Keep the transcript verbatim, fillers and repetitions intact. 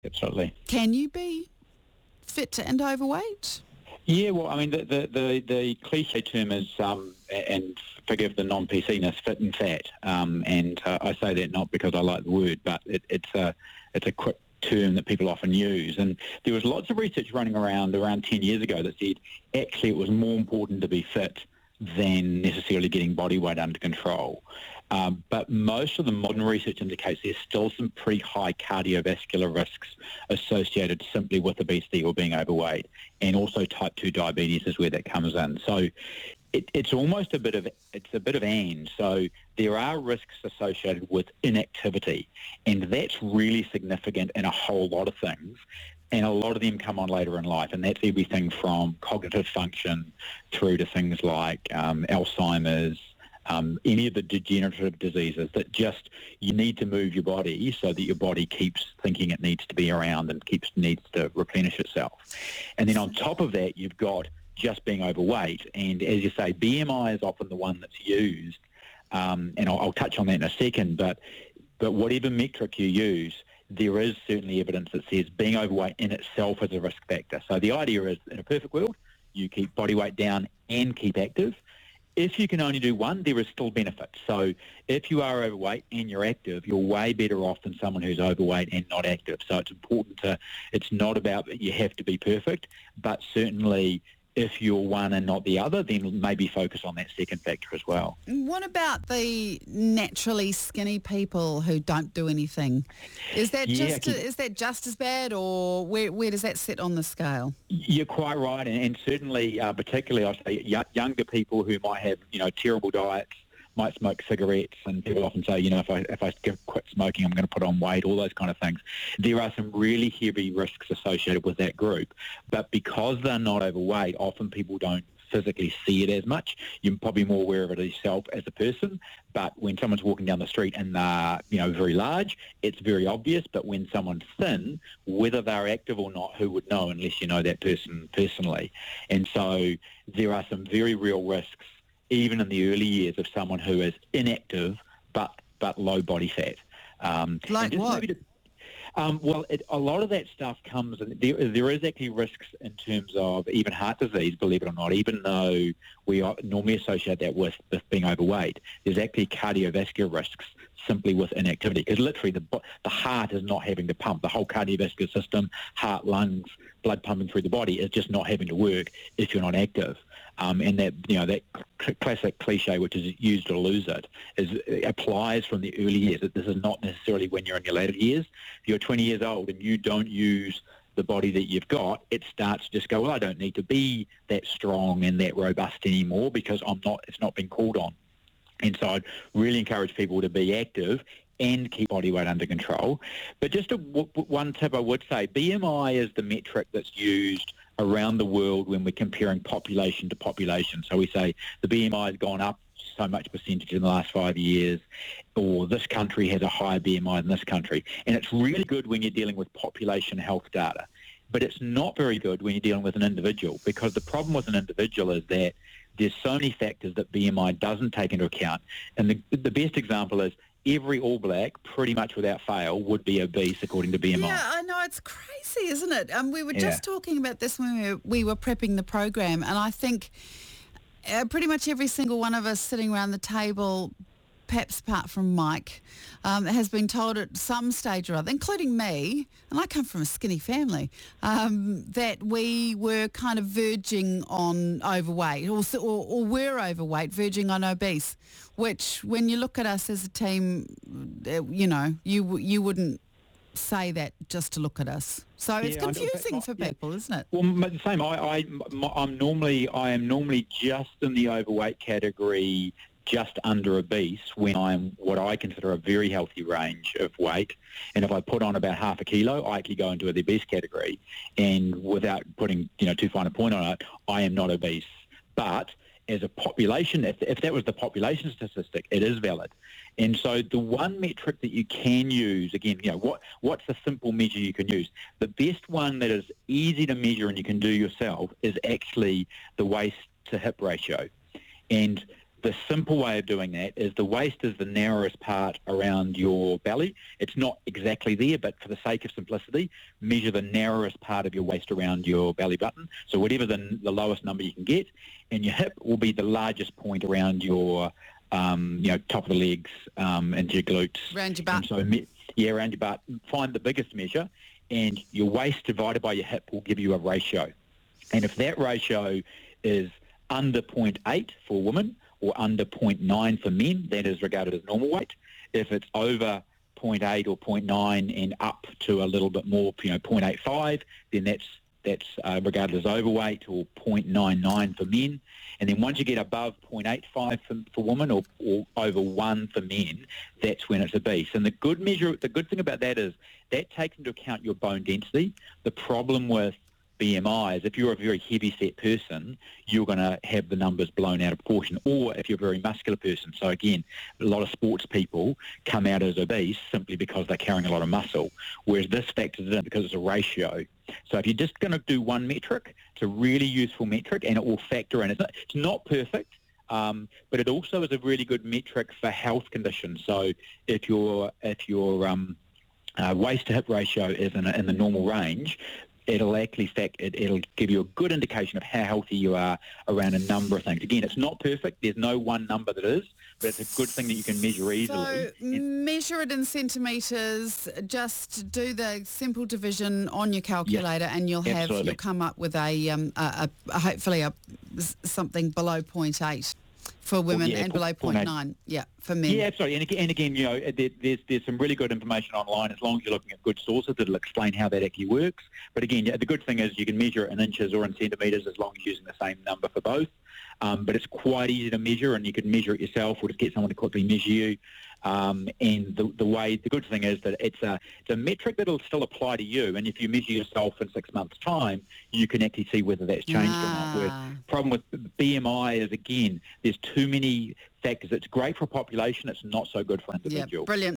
absolutely. Can you be fit and overweight? Yeah, well, I mean, the the, the, the cliche term is, um, and forgive the non-P C-ness, fit and fat. Um, and uh, I say that not because I like the word, but it, it's a it's a quick term that people often use. And there was lots of research running around around ten years ago that said actually it was more important to be fit than necessarily getting body weight under control. Um, but most of the modern research indicates there's still some pretty high cardiovascular risks associated simply with obesity or being overweight, and also type two diabetes is where that comes in. So it, it's almost a bit of it's a bit of and. So there are risks associated with inactivity, and that's really significant in a whole lot of things. And a lot of them come on later in life, and that's everything from cognitive function through to things like um, Alzheimer's, um, any of the degenerative diseases that just you need to move your body so that your body keeps thinking it needs to be around and keeps needs to replenish itself. And then on top of that, you've got just being overweight. And as you say, B M I is often the one that's used, um, and I'll, I'll touch on that in a second, but but whatever metric you use, there is certainly evidence that says being overweight in itself is a risk factor. So the idea is, in a perfect world, you keep body weight down and keep active. If you can only do one, there is still benefit. So if you are overweight and you're active, you're way better off than someone who's overweight and not active. So it's important to, it's not about that you have to be perfect, but certainly if you're one and not the other, then maybe focus on that second factor as well. What about the naturally skinny people who don't do anything? Is that Yeah, just is that just as bad, or where where does that sit on the scale? You're quite right, and, and certainly, uh, particularly, I say y- younger people who might have, you know, terrible diets, might smoke cigarettes, and people often say, you know, if I if I quit smoking, I'm going to put on weight, all those kind of things. There are some really heavy risks associated with that group, but because they're not overweight, often people don't physically see it as much. You're probably more aware of it yourself as a person, but when someone's walking down the street and they're, you know, very large, it's very obvious. But when someone's thin, whether they're active or not, who would know unless you know that person personally? And so there are some very real risks even in the early years of someone who is inactive but but low body fat. Um, Like what? To, um, well, it, a lot of that stuff comes, and there, there is actually risks in terms of even heart disease, believe it or not, even though we are, normally associate that with, with being overweight. There's actually cardiovascular risks simply with inactivity, because literally the the heart is not having to pump. The whole cardiovascular system, heart, lungs, blood pumping through the body is just not having to work if you're not active. Um, and that, you know, that cl- classic cliche, which is use it or lose it, is it applies from the early years. This is not necessarily when you're in your later years. If you're twenty years old and you don't use the body that you've got, it starts to just go, well, I don't need to be that strong and that robust anymore because I'm not. It's not been called on. And so I'd really encourage people to be active and keep body weight under control. But just a, w- one tip I would say, B M I is the metric that's used around the world when we're comparing population to population. So we say the B M I has gone up so much percentage in the last five years, or this country has a higher B M I than this country. And it's really good when you're dealing with population health data. But it's not very good when you're dealing with an individual, because the problem with an individual is that there's so many factors that B M I doesn't take into account. And the, the best example is every All Black, pretty much without fail, would be obese according to B M I. Yeah, I know, it's crazy, isn't it? Um, we were Yeah. just talking about this when we were, we were prepping the program, and I think uh, pretty much every single one of us sitting around the table, perhaps apart from Mike, um, has been told at some stage or other, including me, and I come from a skinny family, um, that we were kind of verging on overweight, or, or, or were overweight, verging on obese, which when you look at us as a team, uh, you know, you you wouldn't say that just to look at us. So it's Yeah, I know, but confusing my- for yeah. people, isn't it? Well, m- the same. I, I, m- I'm normally, I am normally just in the overweight category, just under obese, when I'm what I consider a very healthy range of weight. And if I put on about half a kilo, I actually go into the obese category. And without putting, you know, too fine a point on it, I am not obese. But as a population, if, if that was the population statistic, it is valid. And so the one metric that you can use, again, you know, what what's the simple measure you can use? The best one that is easy to measure and you can do yourself is actually the waist to hip ratio. And The simple way of doing that is the waist is the narrowest part around your belly. It's not exactly there, but for the sake of simplicity, measure the narrowest part of your waist around your belly button. So whatever the, the lowest number you can get, and your hip will be the largest point around your, um, you know, top of the legs um, and your glutes. Around your butt. And so, me- yeah, around your butt. Find the biggest measure, and your waist divided by your hip will give you a ratio. And if that ratio is under zero point eight for women, or under zero point nine for men, that is regarded as normal weight. If it's over zero point eight or zero point nine and up to a little bit more, you know, zero point eight five, then that's that's uh, regarded as overweight, or zero point nine nine for men. And then once you get above zero point eight five for, for women, or, or over one for men, that's when it's obese. And the good measure, the good thing about that is that takes into account your bone density. The problem with B M I is if you're a very heavy-set person, you're going to have the numbers blown out of proportion. Or if you're a very muscular person, so again, a lot of sports people come out as obese simply because they're carrying a lot of muscle, whereas this factors it in because it's a ratio. So if you're just going to do one metric, it's a really useful metric, and it will factor in. It's not, it's not perfect, um, but it also is a really good metric for health conditions. So if your if your um, uh, waist to hip ratio is in, a, in the normal range, it'll actually fact, it, it'll give you a good indication of how healthy you are around a number of things. Again, it's not perfect. There's no one number that is, but it's a good thing that you can measure easily. So measure it in centimetres, just do the simple division on your calculator, yes, and you'll have absolutely. you'll come up with a, um, a, a hopefully a something below zero point eight for women, well, yeah, and below zero point nine, yeah, for men. Yeah, absolutely. And again, and again, you know, there, there's there's some really good information online as long as you're looking at good sources that'll explain how that actually works. But again, the good thing is you can measure it in inches or in centimetres as long as you're using the same number for both. Um, but it's quite easy to measure, and you can measure it yourself or just get someone to quickly measure you. Um, and the, the way, the good thing is that it's a it's a metric that'll still apply to you. And if you measure yourself in six months' time, you can actually see whether that's changed ah. or not. Whereas the problem with B M I is, again, there's too many factors. It's great for a population. It's not so good for an individual. Yeah, brilliant.